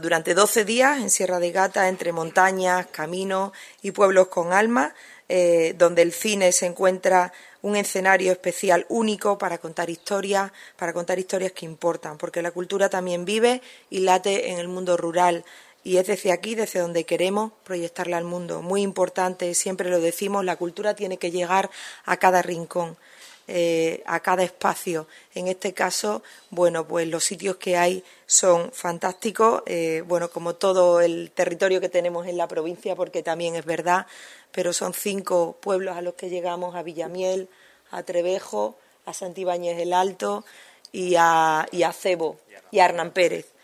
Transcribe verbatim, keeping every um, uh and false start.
Durante doce días en Sierra de Gata, entre montañas, caminos y pueblos con alma, eh, donde el cine se encuentra un escenario especial único para contar historias, para contar historias que importan, porque la cultura también vive y late en el mundo rural. Y es desde aquí, desde donde queremos proyectarla al mundo. Muy importante, siempre lo decimos, la cultura tiene que llegar a cada rincón, eh, a cada espacio. En este caso, bueno, pues los sitios que hay son fantásticos, eh, bueno, como todo el territorio que tenemos en la provincia, porque también es verdad, pero son cinco pueblos a los que llegamos: a Villamiel, a Trevejo, a Santibáñez el Alto y a, y a Cebo y a Hernán Pérez.